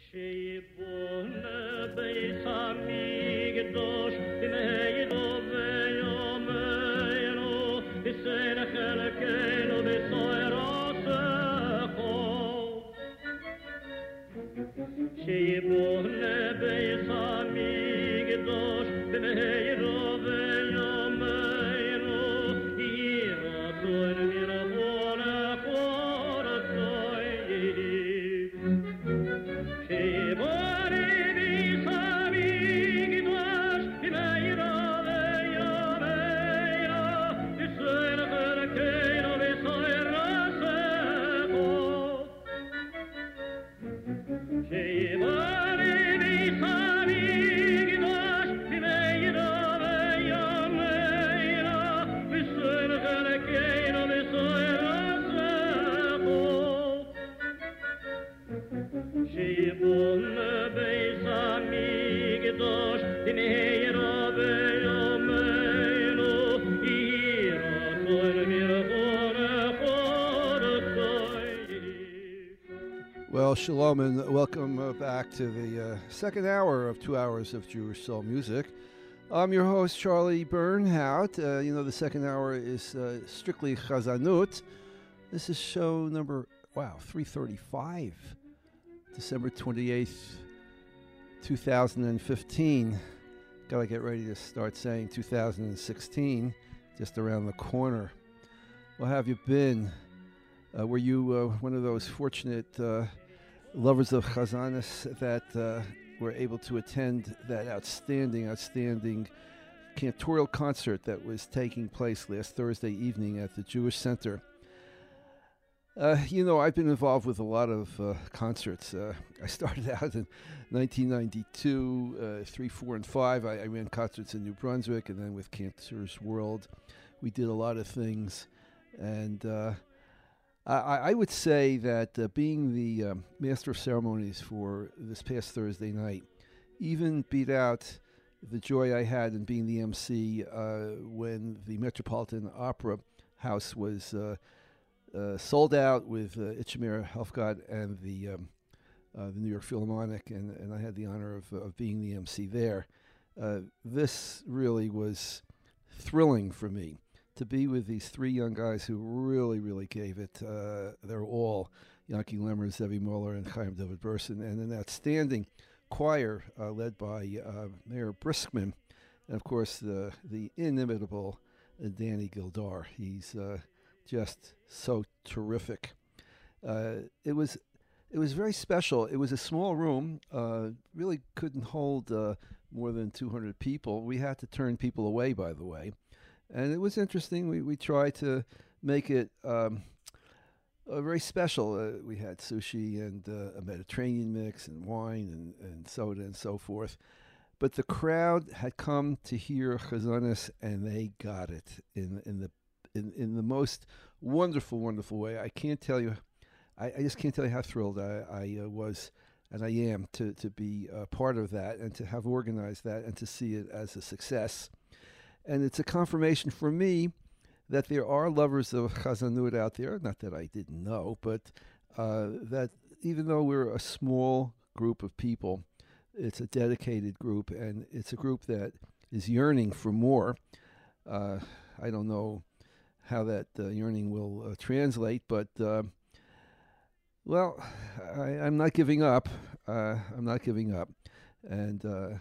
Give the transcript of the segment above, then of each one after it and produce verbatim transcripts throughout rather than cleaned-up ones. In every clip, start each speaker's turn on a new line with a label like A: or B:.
A: Well, shalom and welcome uh, back to the uh, second hour of two hours of Jewish soul music. I'm your host, Charlie Bernhout. Uh, you know, the second hour is uh, strictly Chazanut. This is show number, wow, three thirty-five, December twenty-eighth, two thousand fifteen. Gotta get ready to start saying two thousand sixteen, just around the corner. Well, how have you been? Uh, were you uh, one of those fortunate uh, lovers of Chazanis that uh, were able to attend that outstanding, outstanding cantorial concert that was taking place last Thursday evening at the Jewish Center? Uh, you know, I've been involved with a lot of uh, concerts. Uh, I started out in nineteen ninety-two, uh, three, four, and five. I, I ran concerts in New Brunswick, and then with Cantor's World, we did a lot of things. And uh, I, I would say that uh, being the um, master of ceremonies for this past Thursday night even beat out the joy I had in being the M C uh, when the Metropolitan Opera House was uh, uh, sold out with uh, Itchamir Helfgott and the um, uh, the New York Philharmonic, and, and I had the honor of, of being the M C there. Uh, this really was thrilling for me, to be with these three young guys who really, really gave it uh, their all. Yanki Lemmer, Zevi Muller, and Chaim David Burson, and an outstanding choir uh, led by uh, Mayor Briskman, and of course the the inimitable uh, Danny Gildar. He's uh, just so terrific. Uh, it was it was very special. It was a small room, uh, really couldn't hold uh, more than two hundred people. We had to turn people away, by the way. And it was interesting. We we tried to make it um, uh, very special. Uh, we had sushi and uh, a Mediterranean mix and wine and, and soda and so forth. But the crowd had come to hear Chazanis, and they got it in in the in, in the most wonderful, wonderful way. I can't tell you. I, I just can't tell you how thrilled I, I uh, was, and I am, to to be uh, part of that and to have organized that and to see it as a success. And it's a confirmation for me that there are lovers of Chazanut out there, not that I didn't know, but uh, that even though we're a small group of people, it's a dedicated group, and it's a group that is yearning for more. Uh, I don't know how that uh, yearning will uh, translate, but, uh, well, I, I'm not giving up. Uh, I'm not giving up. And uh,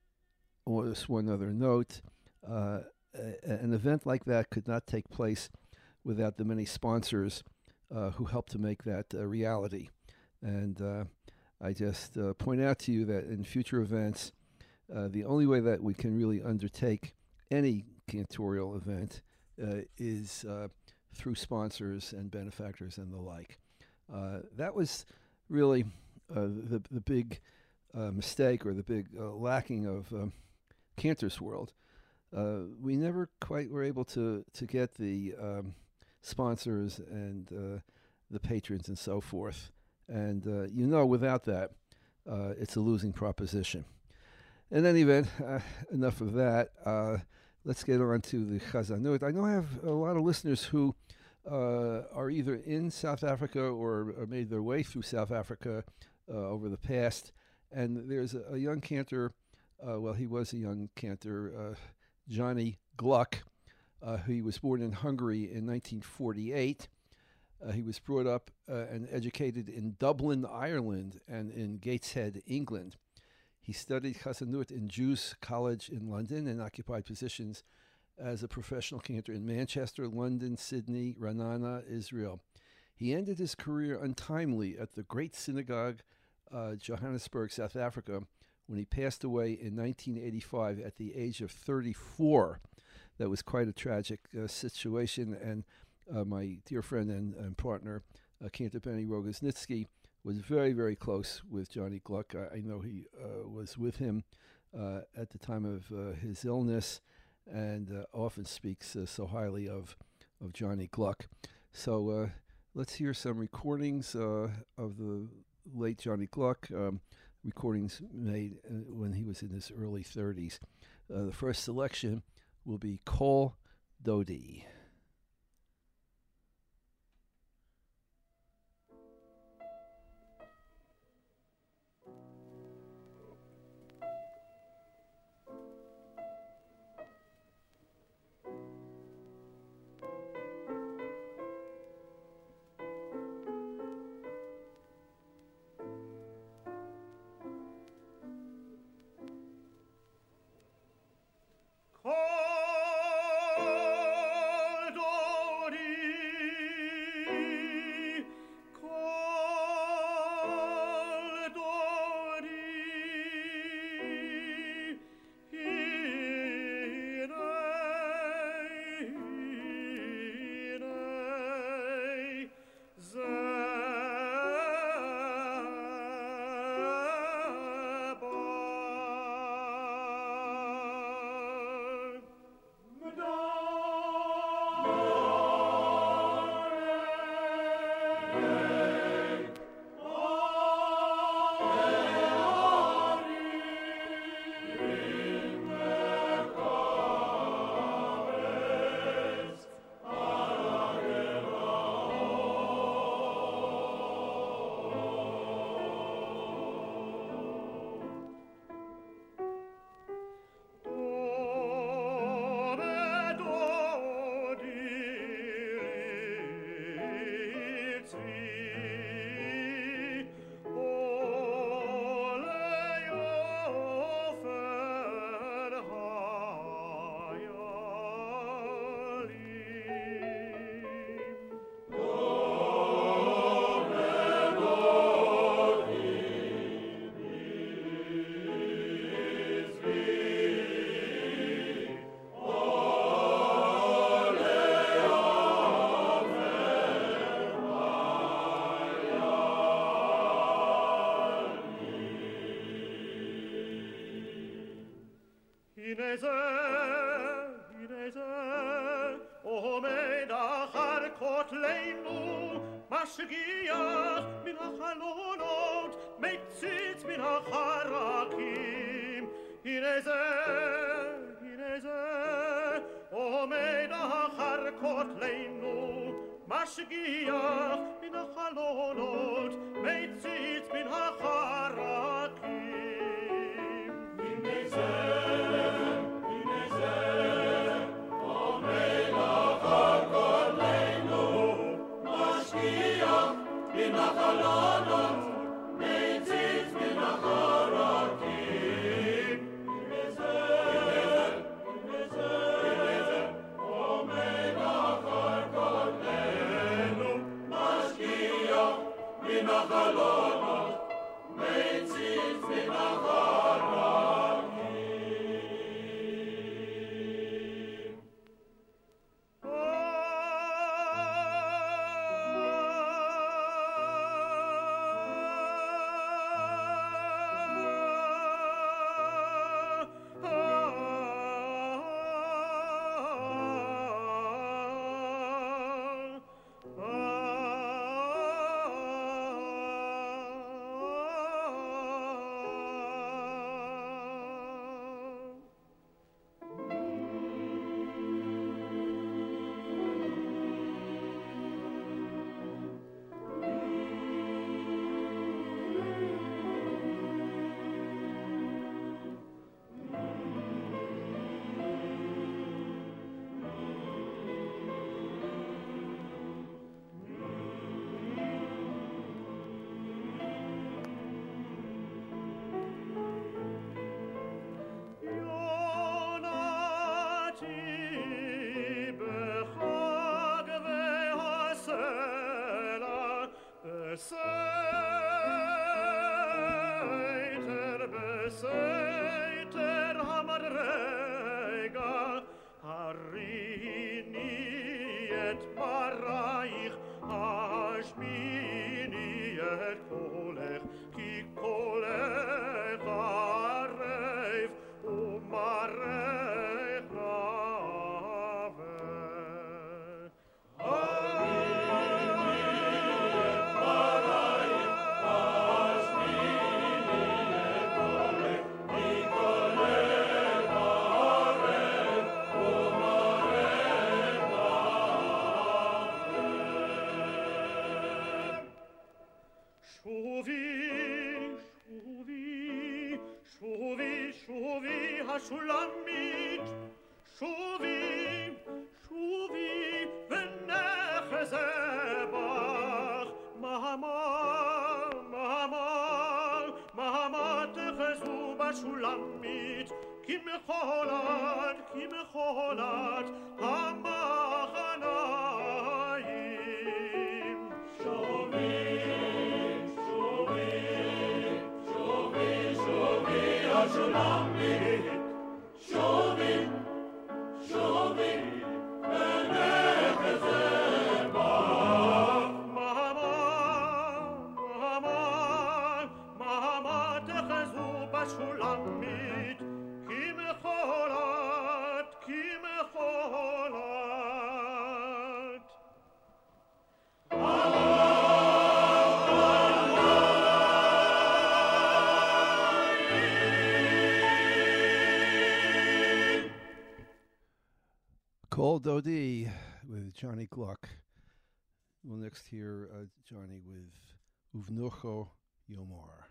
A: just one other note. Uh, a, an event like that could not take place without the many sponsors uh, who helped to make that a reality. And uh, I just uh, point out to you that in future events, uh, the only way that we can really undertake any cantorial event uh, is uh, through sponsors and benefactors and the like. Uh, that was really uh, the, the big uh, mistake, or the big uh, lacking of um, Cantor's World. Uh, we never quite were able to, to get the um, sponsors and uh, the patrons and so forth. And, uh, you know, without that, uh, it's a losing proposition. In any event, uh, enough of that. Uh, let's get on to the Chazanut. I know I have a lot of listeners who uh, are either in South Africa or, or made their way through South Africa uh, over the past. And there's a, a young cantor, uh, well, he was a young cantor, uh, Johnny Gluck. Uh, he was born in Hungary in nineteen forty-eight. Uh, he was brought up uh, and educated in Dublin, Ireland, and in Gateshead, England. He studied Chazanut in Jews College in London and occupied positions as a professional cantor in Manchester, London, Sydney, Ra'anana, Israel. He ended his career untimely at the Great Synagogue, uh, Johannesburg, South Africa, when he passed away in nineteen eighty-five at the age of thirty-four. That was quite a tragic uh, situation, and uh, my dear friend and, and partner, uh, Cantor Benny Rogoznitsky, was very, very close with Johnny Gluck. I, I know he uh, was with him uh, at the time of uh, his illness, and uh, often speaks uh, so highly of, of Johnny Gluck. So uh, let's hear some recordings uh, of the late Johnny Gluck, um, recordings made uh, when he was in his early thirties. Uh, the first selection will be Kol Dodi.
B: משגיח מן החלונות, מציץ מן החרקים. הנה זה, הנה זה, עומד אחר כותלנו, משגיח מן החלונות, מציץ מן החרקים. הנה זה, הנה זה, עומד אחר כותלנו, משגיח מן החלונות, מציץ מן החרקים. הנה זה, הנה זה, הנה זה, עומד אחר כותלנו, משגיח מן החלונות, בסתר המדרגה הריני את ברייך השמיני את קולך כי קולך ערב ומראך נאווה השולמית שובי שובי ונחזה בך מהמה מהמה מהמה תחזו בשולמית כי מחולת כי מחולת המחניים שובי שובי שובי שובי השולמית שובי, שובי, ונחזה בך. מהמה, מהמה, מהמה תחזו בשולמית, כי מחולת, כי מחולת.
A: Cole Dodie with Johnny Gluck. We'll next hear uh, Johnny with Uvnucho Yomor.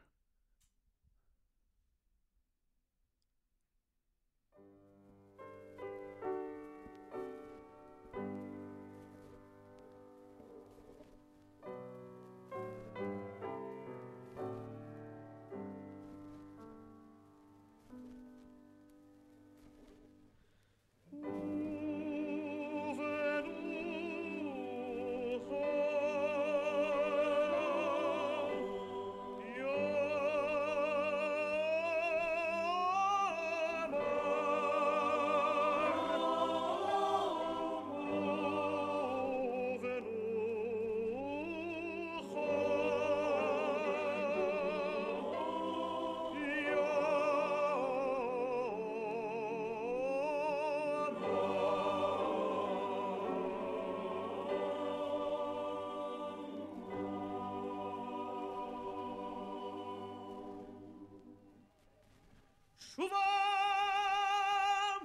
B: Shuvam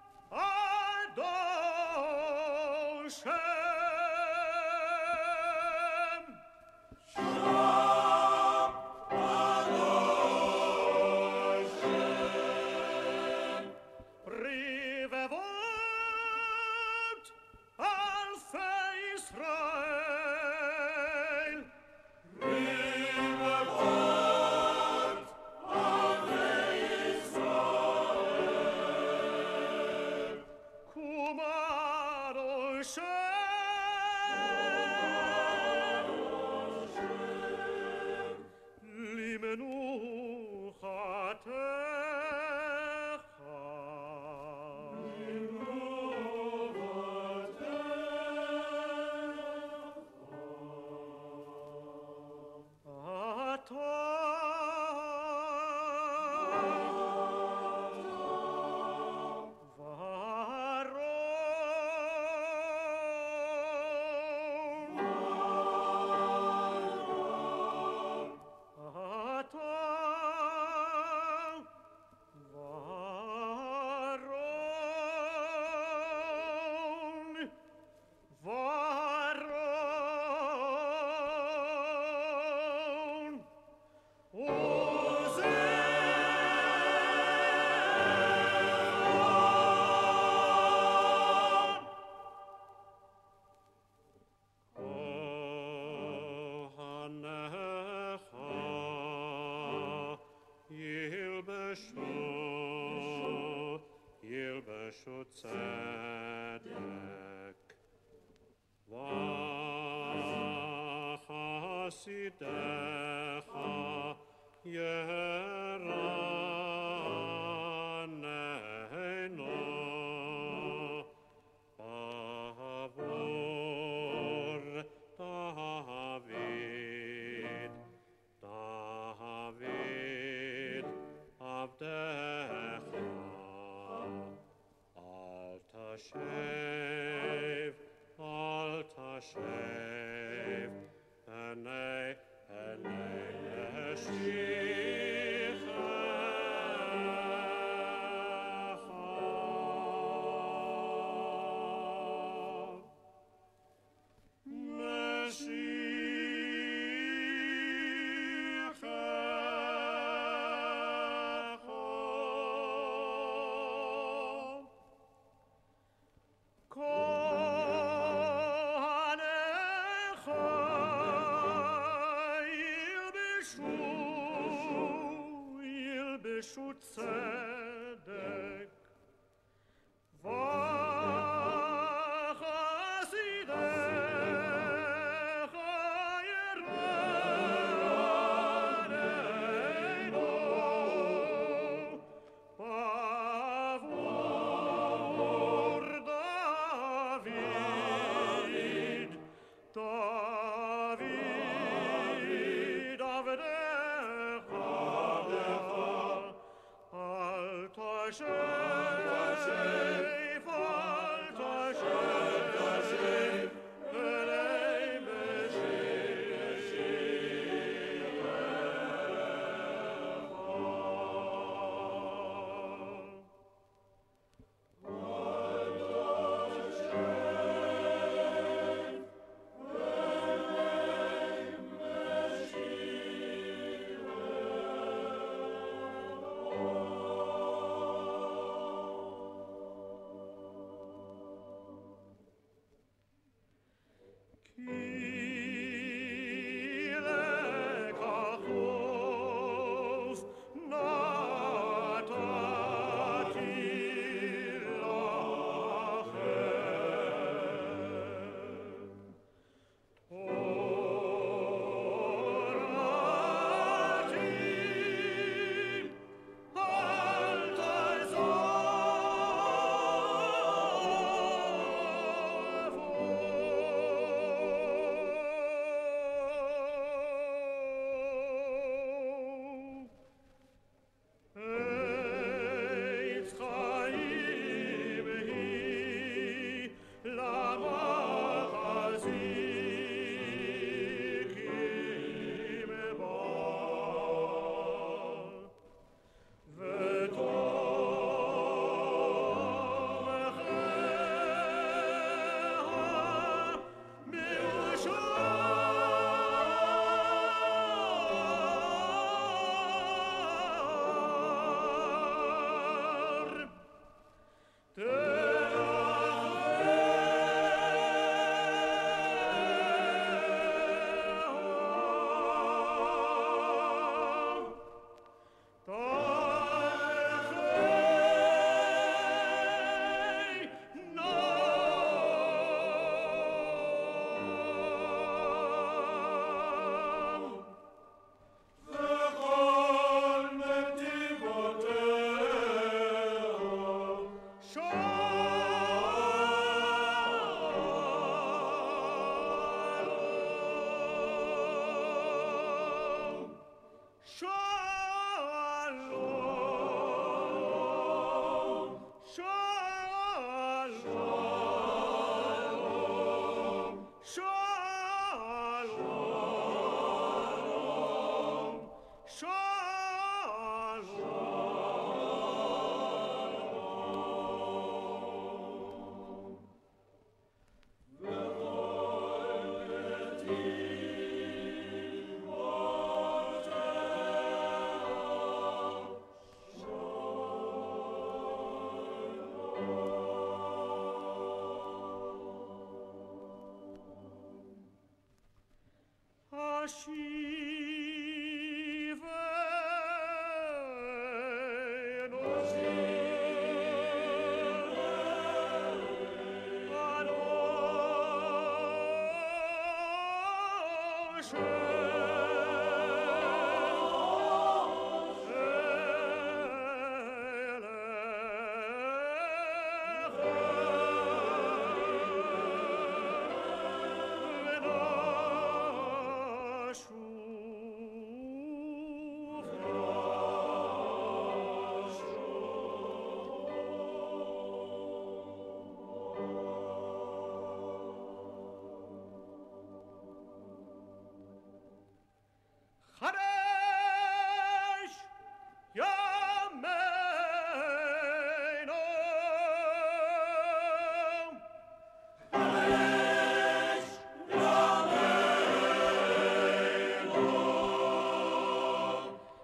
B: Adoshem Shuvam Adoshem Rivevot Alfei Israel Rivevot Alfei Israel Kumar Oshem tzedek v'chasidecha yera avdecha al tashev al tashev penei penei tzedek v'chasidecha yereinu bavur David David avdecha tashev al tashev penei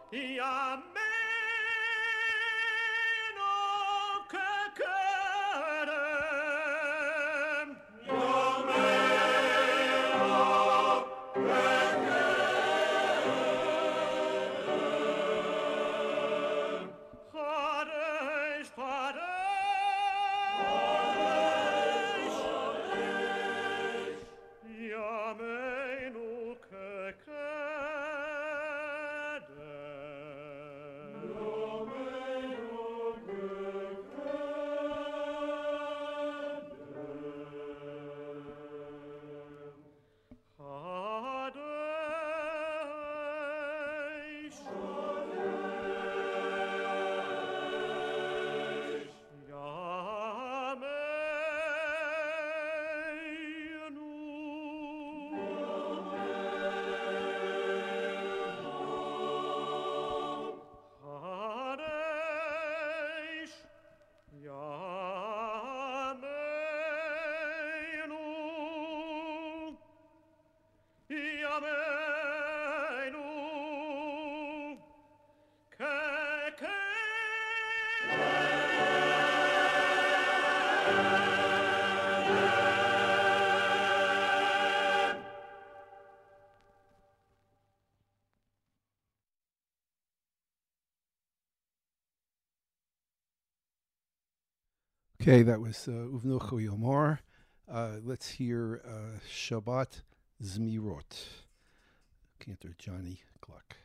A: Okay, that was uh, Uvnocho Yomar. Uh, let's hear uh, Shabbat Zmirot. Cantor Johnny Gluck.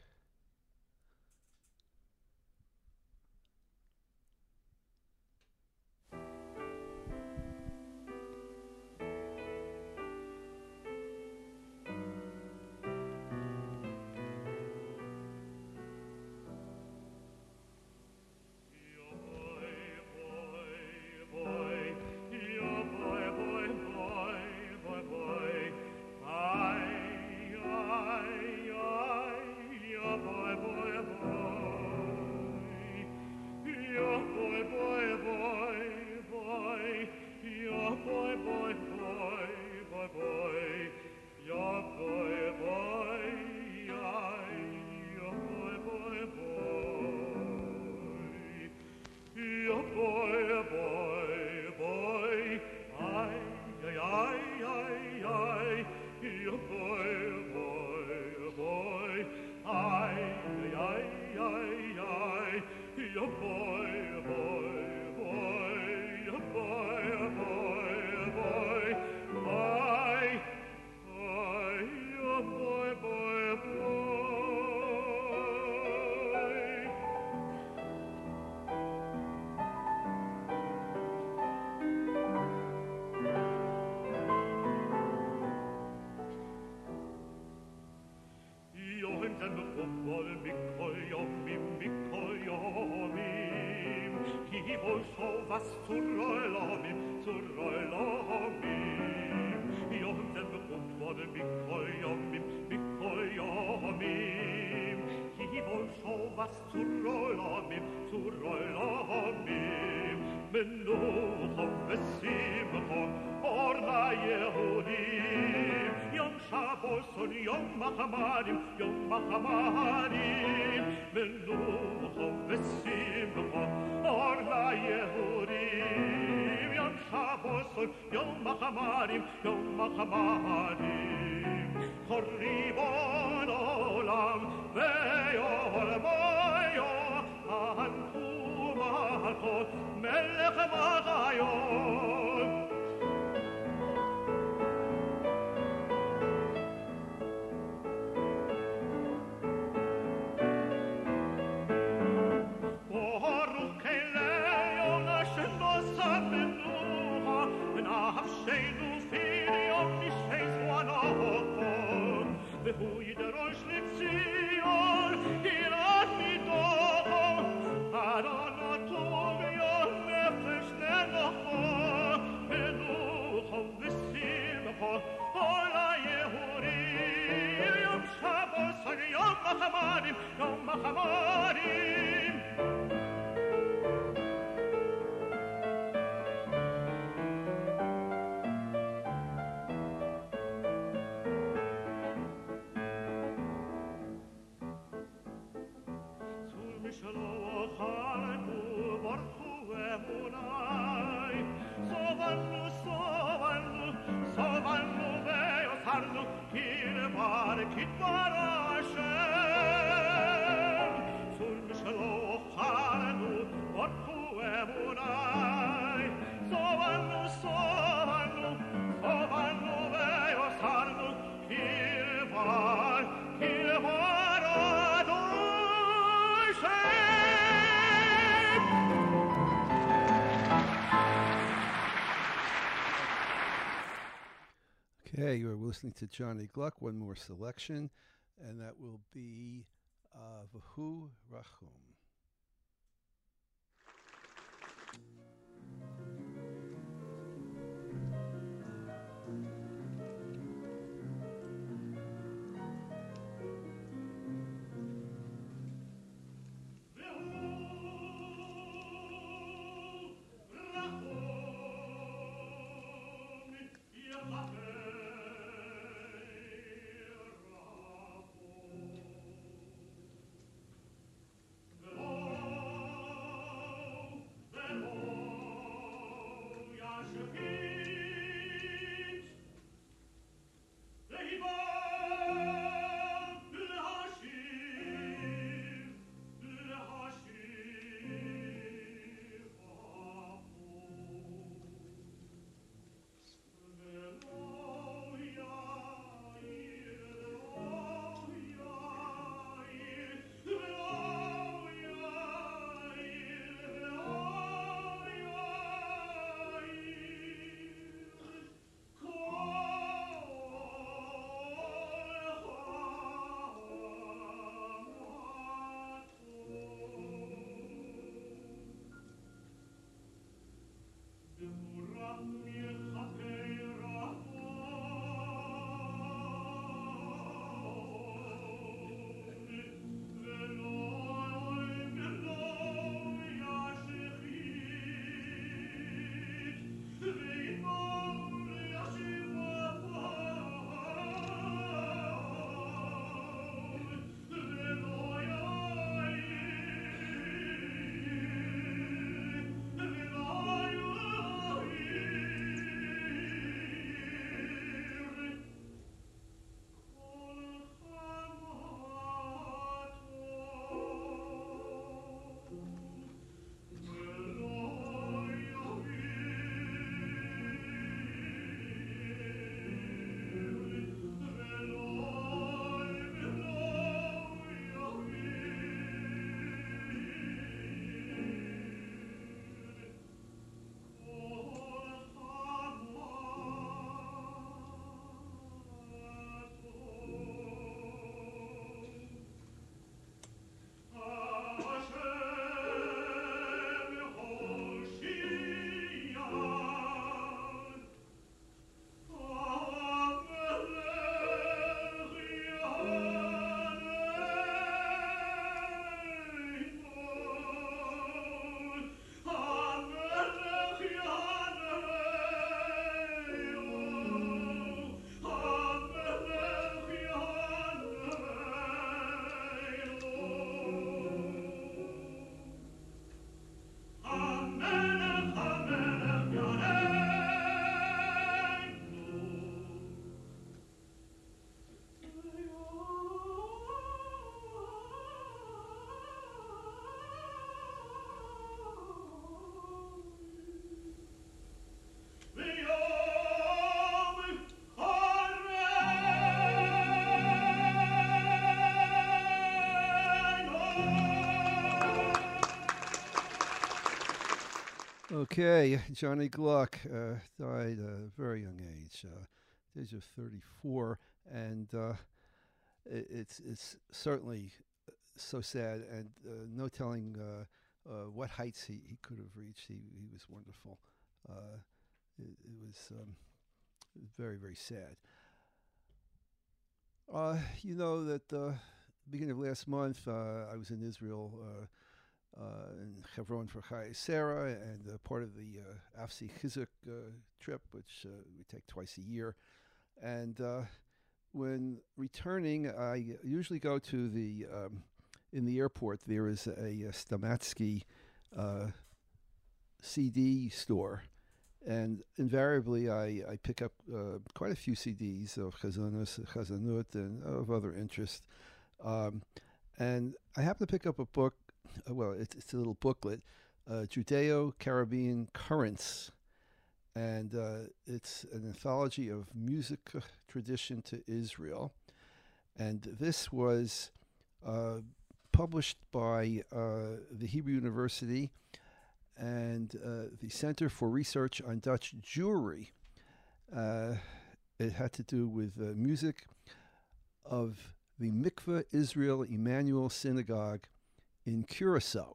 B: Adonai, sarno il var kit var Hashem sun shlo kharnu otku emunai so vannu so vannu so vannu veo sarno il var il var Hashem.
A: Okay, you're listening to Johnny Gluck. One more selection, and that will be uh, V'hu Rachum. Okay, Johnny Gluck uh, died at a very young age, uh, the age of thirty-four, and uh, it, it's it's certainly so sad, and uh, no telling uh, uh, what heights he, he could have reached. He he was wonderful. Uh, it, it was um, very very sad. Uh, you know that uh, beginning of last month, uh, I was in Israel. Uh, Uh, in Hebron for Chai Sarah, and uh, part of the uh, Afsi Chizuk uh, trip, which uh, we take twice a year. And uh, when returning, I usually go to the, um, in the airport, there is a, a Stamatsky uh, C D store. And invariably, I, I pick up uh, quite a few C Ds of Chazanos, Chazanut, and of other interest. Um, and I happen to pick up a book, uh, well, it's, it's a little booklet, uh, Judeo-Caribbean Currents. And uh, it's an anthology of music tradition to Israel. And this was uh, published by uh, the Hebrew University and uh, the Center for Research on Dutch Jewry. Uh, it had to do with uh, music of the Mikveh Israel Emmanuel Synagogue in Curacao.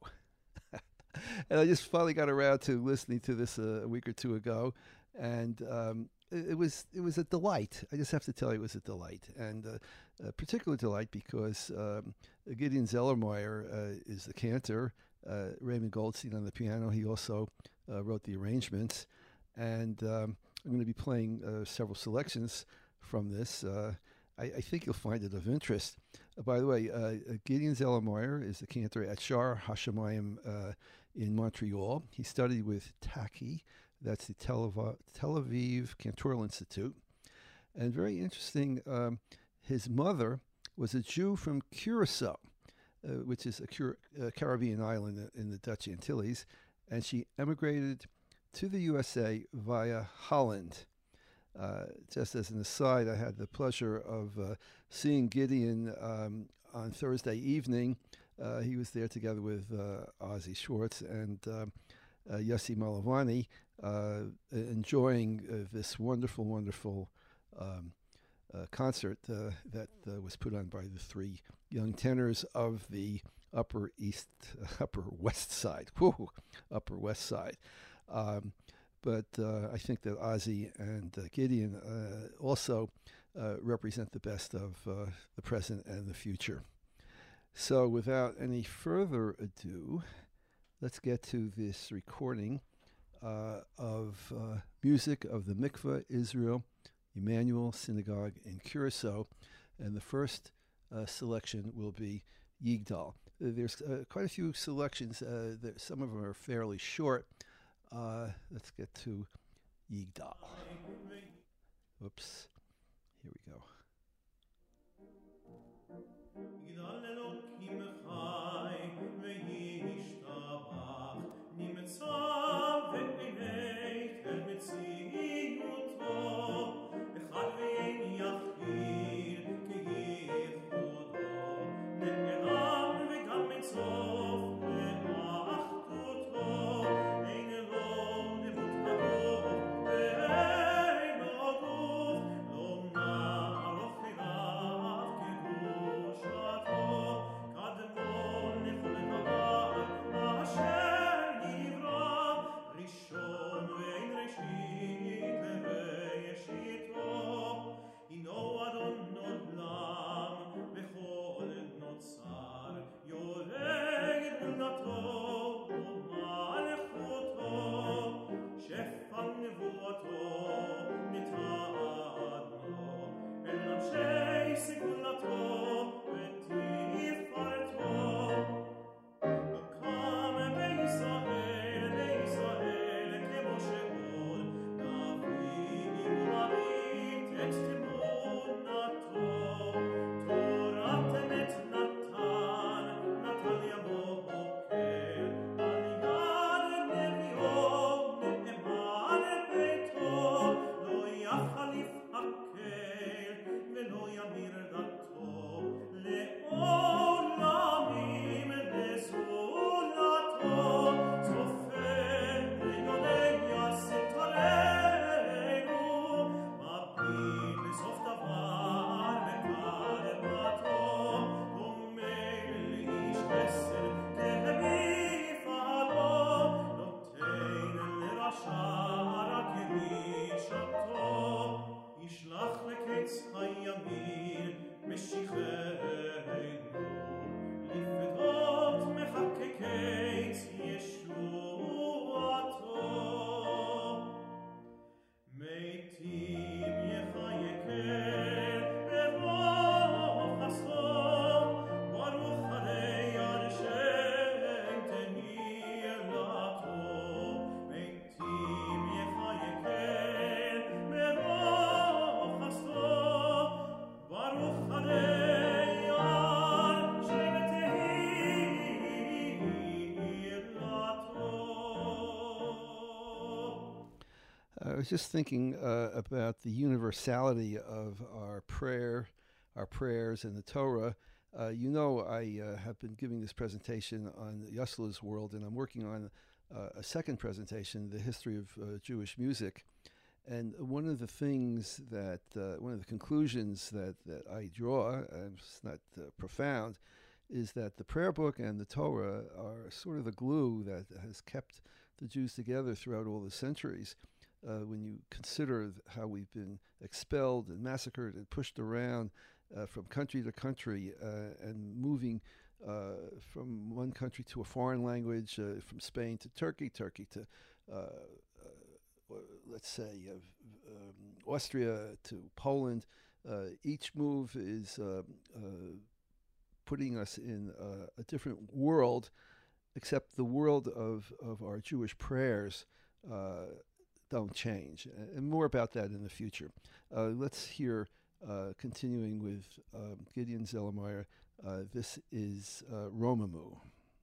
A: And I just finally got around to listening to this uh, a week or two ago, and um, it, it was it was a delight. I just have to tell you, it was a delight, and uh, a particular delight because um, Gideon Zellermeyer uh, is the cantor. Uh, Raymond Goldstein on the piano. He also uh, wrote the arrangements. And um, I'm going to be playing uh, several selections from this. Uh, I, I think you'll find it of interest. Uh, by the way, uh, Gideon Zellermeyer is the cantor at Shar Hashemayim uh, in Montreal. He studied with Taki. That's the Tel Aviv, Tel Aviv Cantoral Institute. And very interesting, um, his mother was a Jew from Curacao, Uh, which is a Cur- uh, Caribbean island in the Dutch Antilles, and she emigrated to the U S A via Holland. Uh, just as an aside, I had the pleasure of uh, seeing Gideon um, on Thursday evening. Uh, he was there together with uh, Ozzy Schwartz and uh, uh, Yossi Malavani, uh, enjoying uh, this wonderful, wonderful um, uh, concert uh, that uh, was put on by the three young tenors of the Upper East, uh, Upper West Side, Woo, Upper West Side. Um, but uh, I think that Ozzy and uh, Gideon uh, also uh, represent the best of uh, the present and the future. So without any further ado, let's get to this recording uh, of uh, music of the Mikveh Israel Emmanuel Synagogue in Curacao. And the first uh, selection will be Yigdal. There's uh, quite a few selections. Uh, there, some of them are fairly short. Uh, let's get to Yigdal. Oops. Here we go.
B: Now
A: I was just thinking uh, about the universality of our prayer, our prayers, and the Torah. Uh, you know, I uh, have been giving this presentation on Yossela's world, and I'm working on uh, a second presentation, the history of uh, Jewish music. And one of the things that, uh, one of the conclusions that, that I draw, and it's not uh, profound, is that the prayer book and the Torah are sort of the glue that has kept the Jews together throughout all the centuries. Uh, when you consider th- how we've been expelled and massacred and pushed around uh, from country to country uh, and moving uh, from one country to a foreign language, uh, from Spain to Turkey, Turkey to, uh, uh, let's say, uh, um, Austria to Poland, uh, each move is uh, uh, putting us in uh, a different world, except the world of, of our Jewish prayers uh, don't change. And more about that in the future. Uh, let's hear, uh, continuing with um, Gideon Zellermeyer, uh, this is uh, Romamu.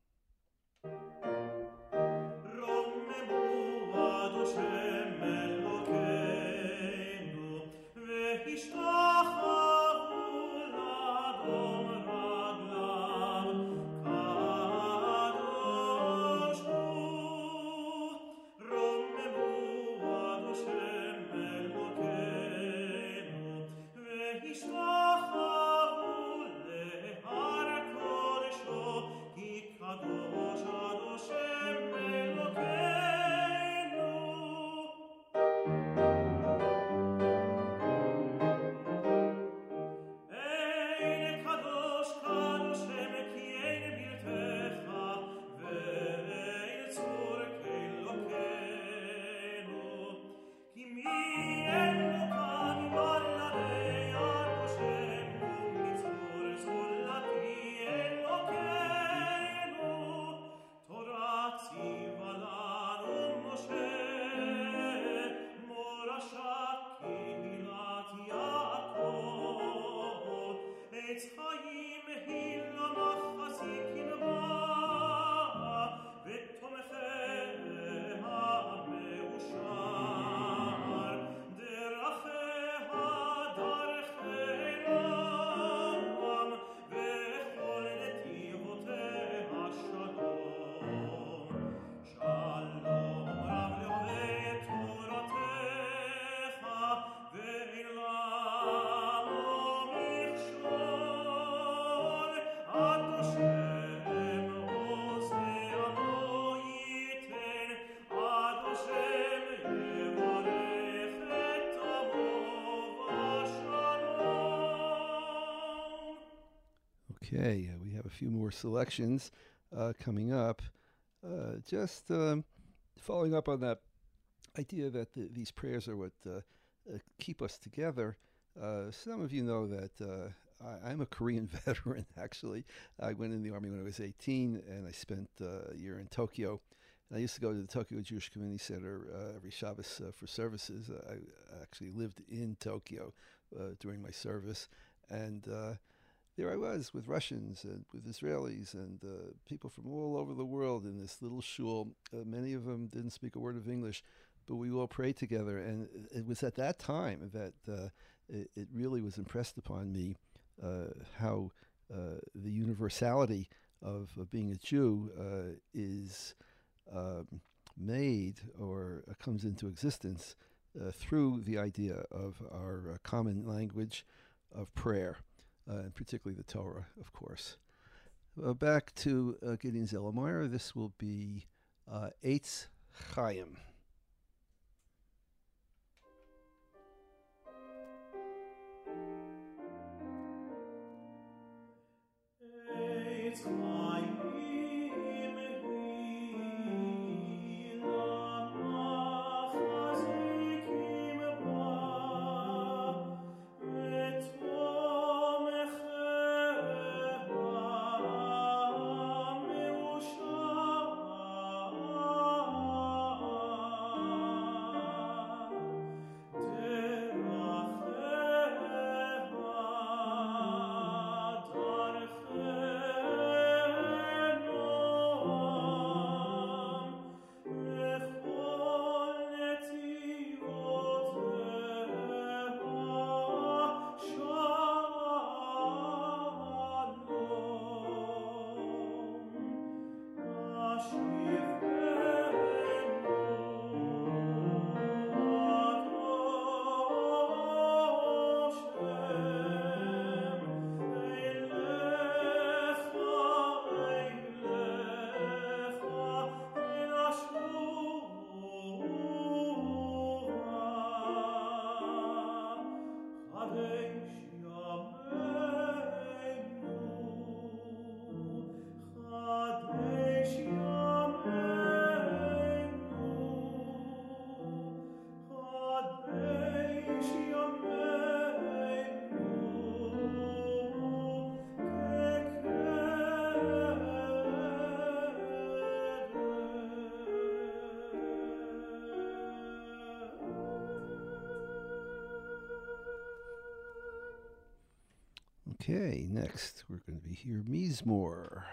A: Okay, uh, we have a few more selections uh, coming up. Uh, just um, following up on that idea that the, these prayers are what uh, uh, keep us together. Uh, some of you know that uh, I, I'm a Korean veteran, actually. I went in the Army when I was eighteen, and I spent uh, a year in Tokyo. And I used to go to the Tokyo Jewish Community Center uh, every Shabbos uh, for services. Uh, I actually lived in Tokyo uh, during my service. And uh, there I was with Russians and with Israelis and uh, people from all over the world in this little shul. Uh, many of them didn't speak a word of English, but we all prayed together. And it was at that time that uh, it, it really was impressed upon me uh, how uh, the universality of, of being a Jew uh, is um, made or uh, comes into existence uh, through the idea of our uh, common language of prayer. Uh, and particularly the Torah, of course. Uh, back to uh, Gideon Zellermeyer. This will be uh, Eitz Chaim. Eitz Chaim. Okay, next we're going to be here Mizmor.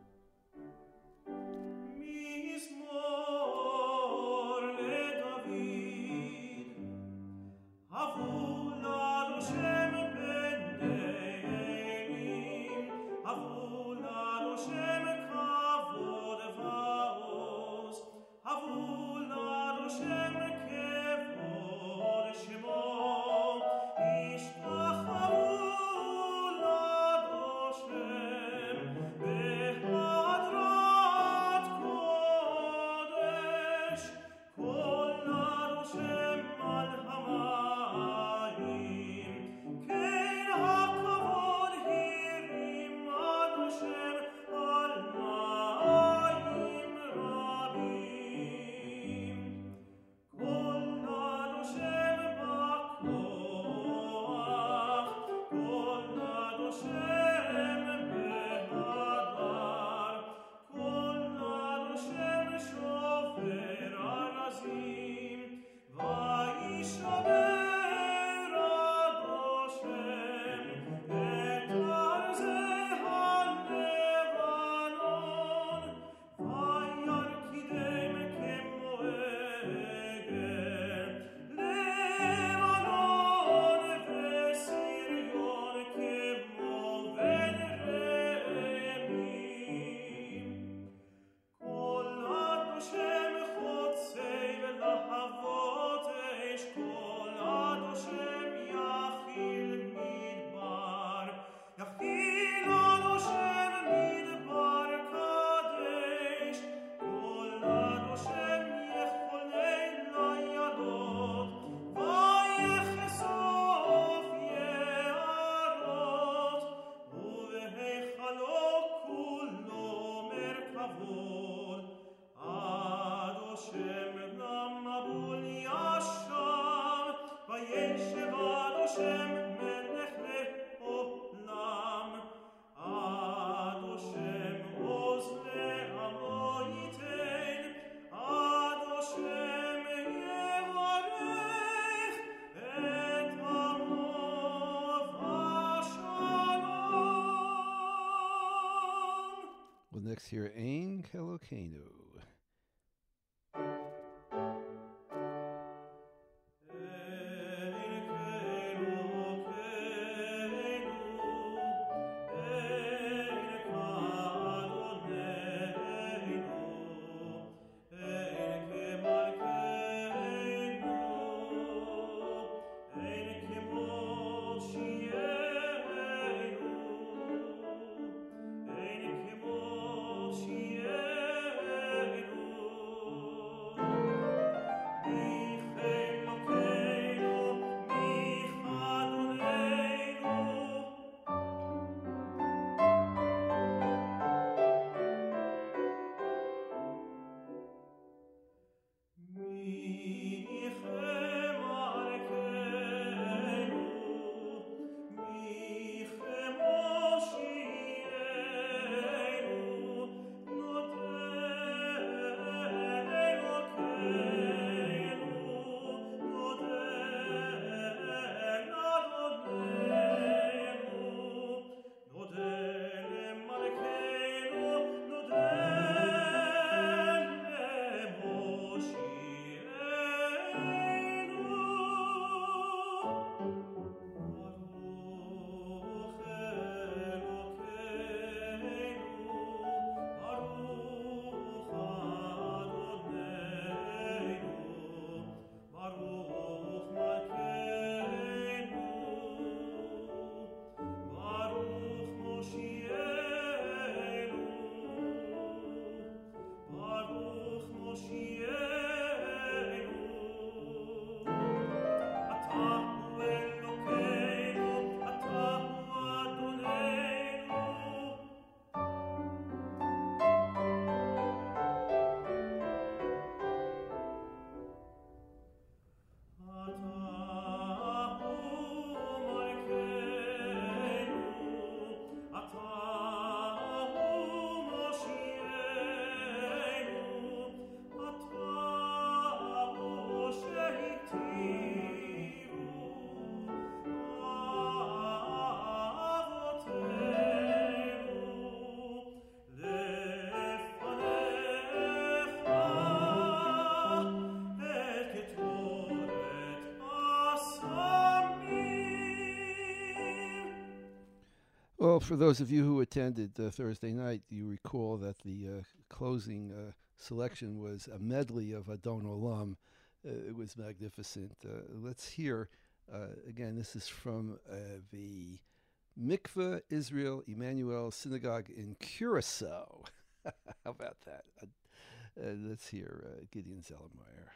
A: Next here, Ein Kelokeinu.
C: Yeah.
A: Well, for those of you who attended uh, Thursday night, you recall that the uh, closing uh, selection was a medley of Adon Olam. Uh, it was magnificent. Uh, let's hear, uh, again, this is from uh, the Mikveh Israel Emmanuel Synagogue in Curacao. How about that? Uh, uh, let's hear uh, Gideon Zellermeyer.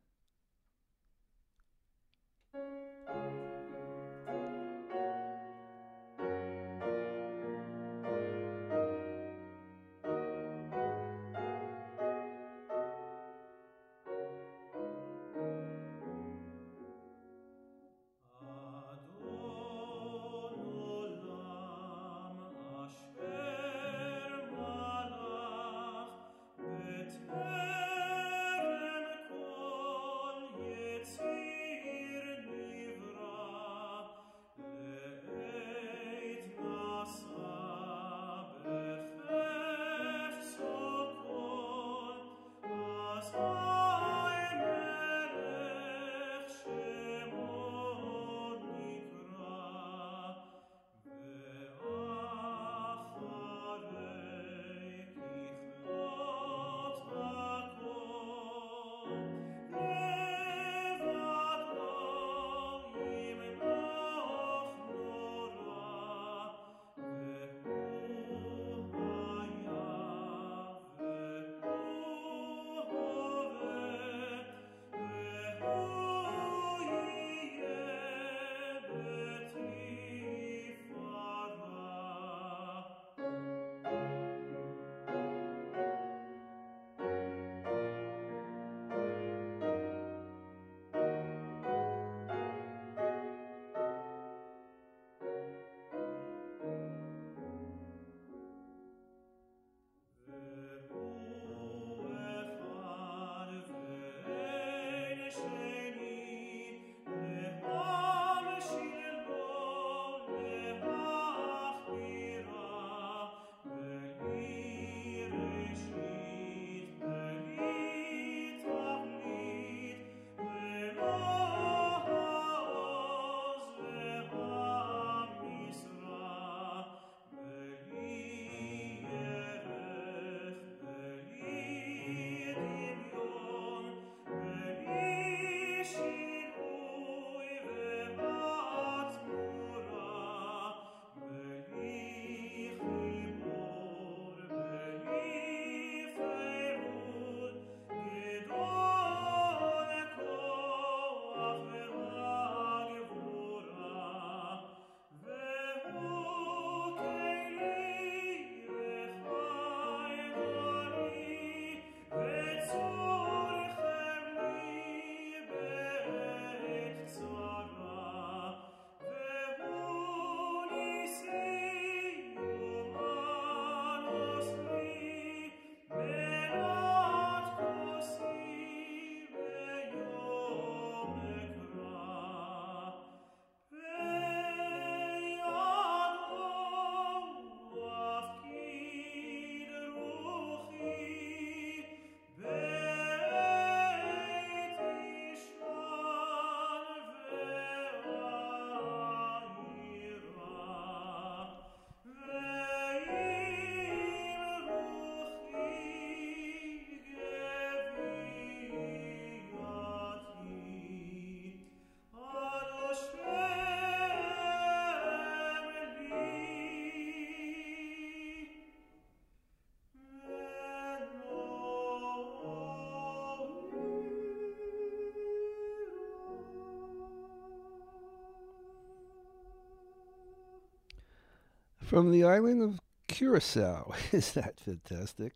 A: From the island of Curacao. Is that fantastic?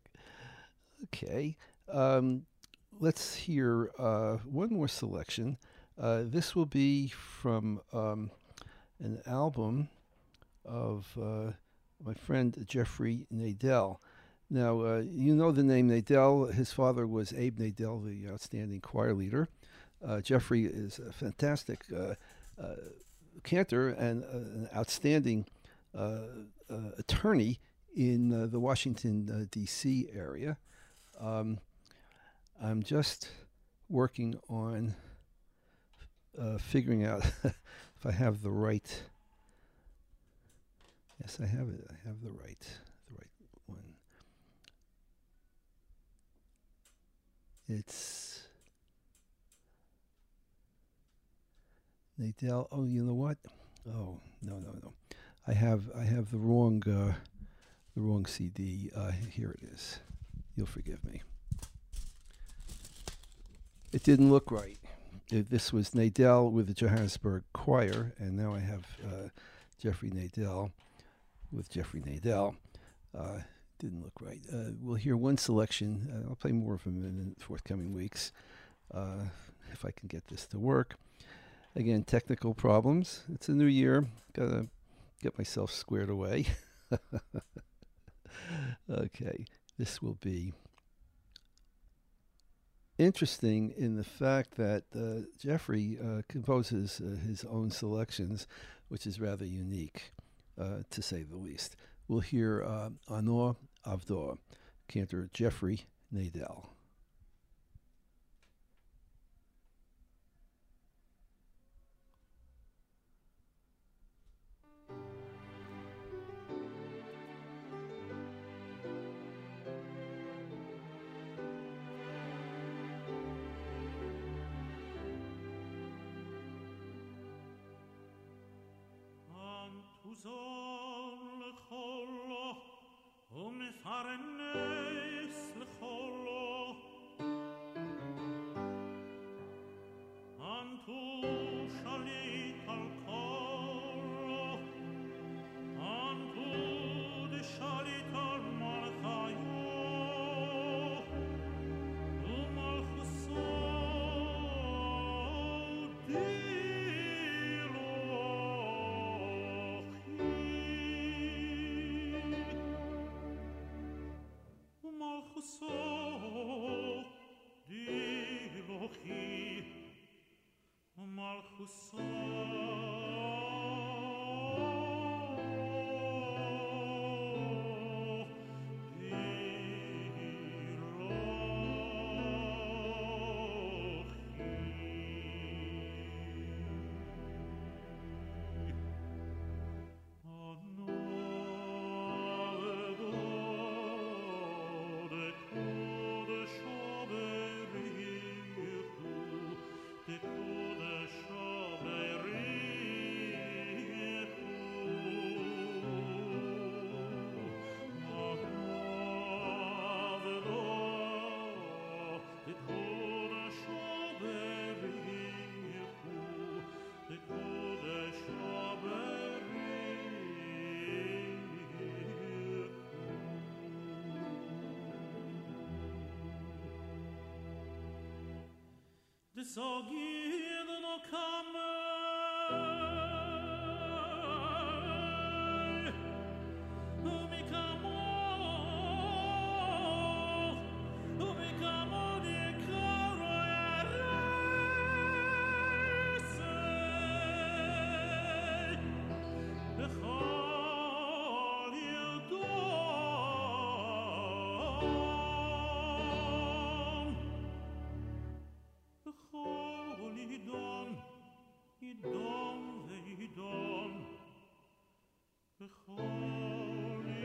A: Okay. Um, let's hear uh, one more selection. Uh, this will be from um, an album of uh, my friend Jeffrey Nadel. Now, uh, you know the name Nadel. His father was Abe Nadel, the outstanding choir leader. Uh, Jeffrey is a fantastic uh, uh, cantor and uh, an outstanding uh, uh, attorney in uh, the Washington, uh, D C area. Um, I'm just working on uh, figuring out if I have the right Yes, I have it. I have the right, the right one. It's Nadell. Oh, you know what? Oh, no, no, no. I have, I have the wrong, uh, the wrong C D. Uh, here it is. You'll forgive me. It didn't look right. It, this was Nadell with the Johannesburg Choir, and now I have uh, Jeffrey Nadell with Jeffrey Nadell. Uh, didn't look right. Uh, we'll hear one selection. Uh, I'll play more of them in the forthcoming weeks uh, if I can get this to work. Again, technical problems. It's a new year. Gotta get myself squared away. Okay, this will be interesting in the fact that uh, Jeffrey uh, composes uh, his own selections, which is rather unique, uh, to say the least. We'll hear uh, Anor Avdor, cantor Jeffrey Nadell.
B: The Sogir no come, who me come, who me come on the caresse, the holy dawn, the holy dawn, he dawn, they dawn, the holy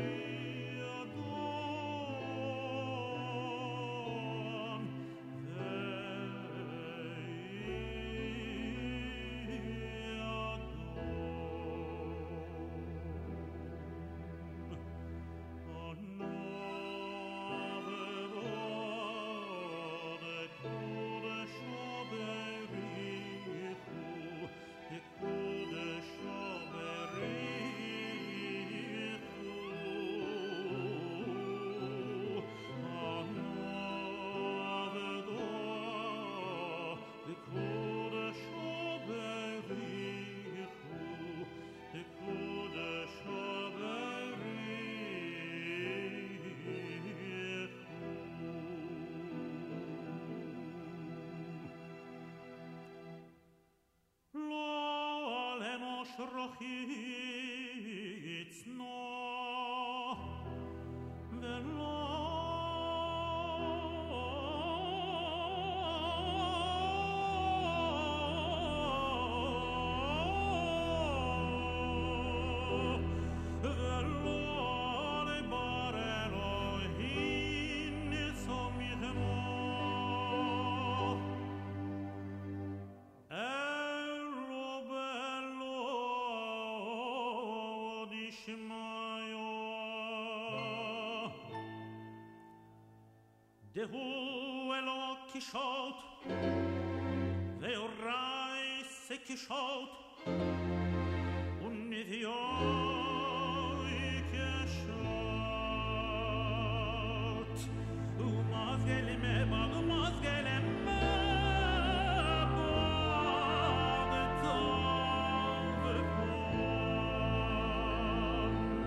B: dawn, Rochitz no velo velo דהו אלו קישוט ואורי סקישוט ונביאוי קישוט ומזגל מבג ומזגל מבג טוב ופון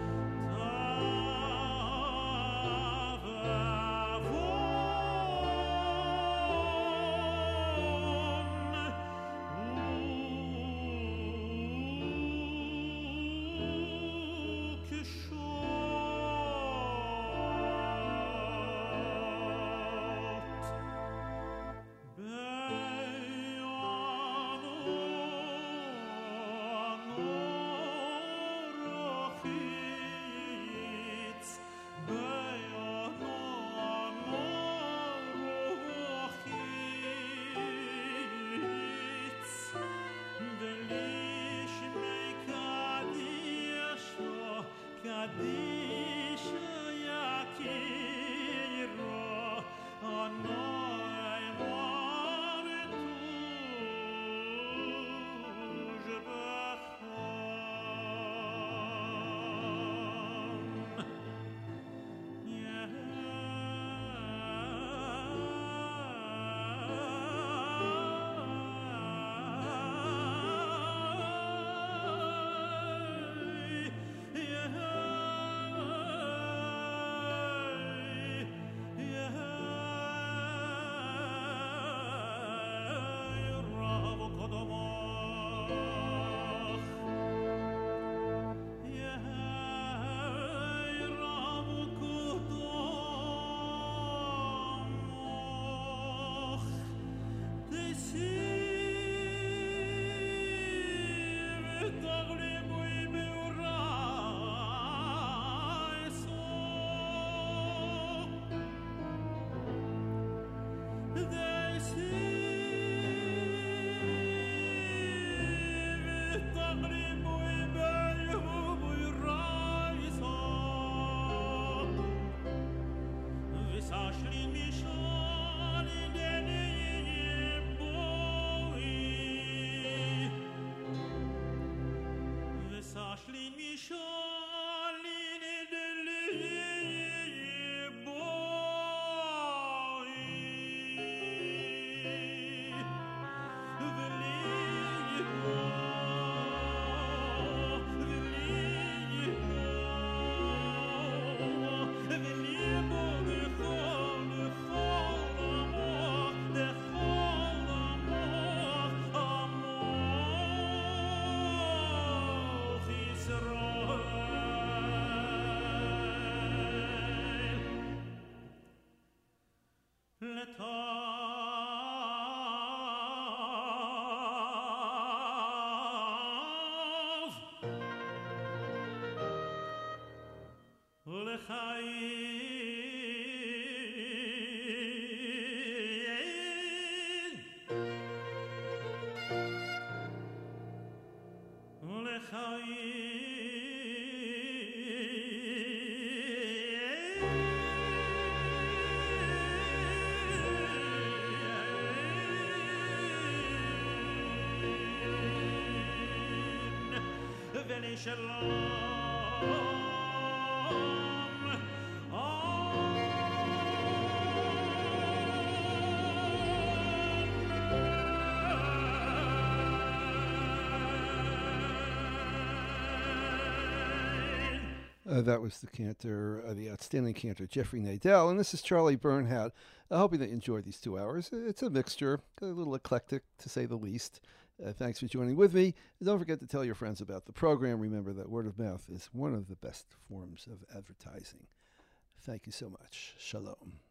A: Uh, that was the cantor, uh, the outstanding cantor, Jeffrey Nadell. And this is Charlie Bernhardt. I hope that you enjoyed these two hours. It's a mixture, a little eclectic, to say the least. Uh, thanks for joining with me. Don't forget to tell your friends about the program. Remember that word of mouth is one of the best forms of advertising. Thank you so much. Shalom.